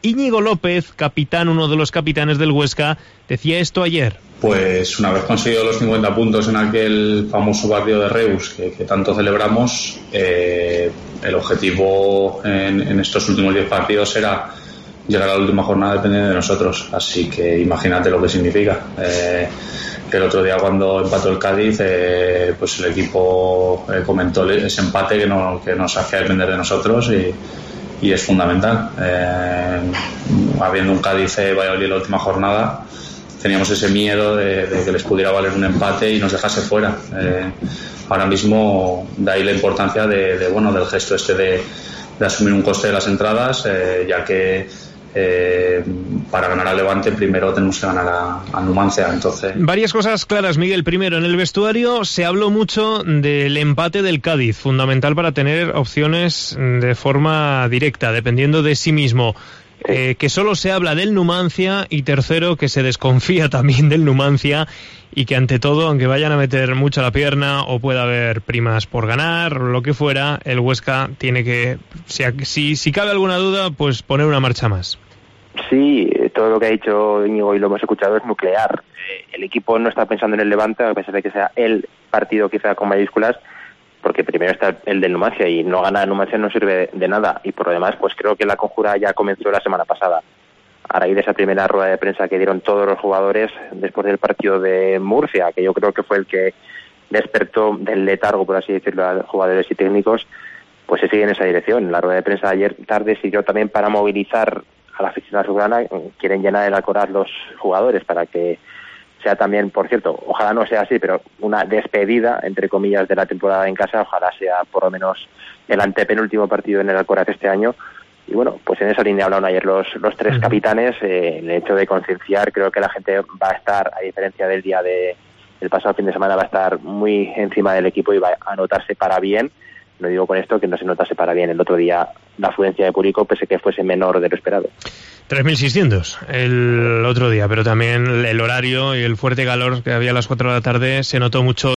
Íñigo López, capitán, uno de los capitanes del Huesca, decía esto ayer. Pues una vez conseguido los 50 puntos en aquel famoso partido de Reus que tanto celebramos, el objetivo en estos últimos 10 partidos era llegar a la última jornada dependiendo de nosotros. Así que imagínate lo que significa. Que el otro día cuando empató el Cádiz, pues el equipo comentó ese empate que nos hacía depender de nosotros y es fundamental. Habiendo un Cádiz-Valladolid en la última jornada, teníamos ese miedo de que les pudiera valer un empate y nos dejase fuera. Ahora mismo, de ahí la importancia del gesto de asumir un coste de las entradas, ya que para ganar al Levante primero tenemos que ganar a Numancia. Entonces, varias cosas claras, Miguel. Primero, en el vestuario se habló mucho del empate del Cádiz, fundamental para tener opciones de forma directa, dependiendo de sí mismo. Que solo se habla del Numancia, y tercero, que se desconfía también del Numancia y que ante todo, aunque vayan a meter mucho la pierna o pueda haber primas por ganar o lo que fuera, el Huesca tiene que, si cabe alguna duda, pues poner una marcha más. Sí, todo lo que ha dicho Íñigo y lo hemos escuchado es nuclear. El equipo no está pensando en el Levante, a pesar de que sea el partido quizá con mayúsculas, porque primero está el del Numancia y no ganar Numancia no sirve de nada. Y por lo demás, pues creo que la conjura ya comenzó la semana pasada. A raíz de esa primera rueda de prensa que dieron todos los jugadores después del partido de Murcia, que yo creo que fue el que despertó del letargo, por así decirlo, a los jugadores y técnicos, pues se sigue en esa dirección. La rueda de prensa de ayer tarde sirvió también para movilizar a la afición azulgrana. Quieren llenar el Alcoraz los jugadores para que sea también, por cierto, ojalá no sea así, pero una despedida, entre comillas, de la temporada en casa. Ojalá sea por lo menos el antepenúltimo partido en el Alcoraz este año. Y bueno, pues en esa línea hablaron ayer los tres capitanes. El hecho de concienciar, creo que la gente va a estar, a diferencia del día del pasado fin de semana, va a estar muy encima del equipo y va a notarse para bien. No digo con esto que no se notase para bien el otro día la afluencia de público, pese que fuese menor de lo esperado. 3.600 el otro día, pero también el horario y el fuerte calor que había a las 4 de la tarde se notó mucho.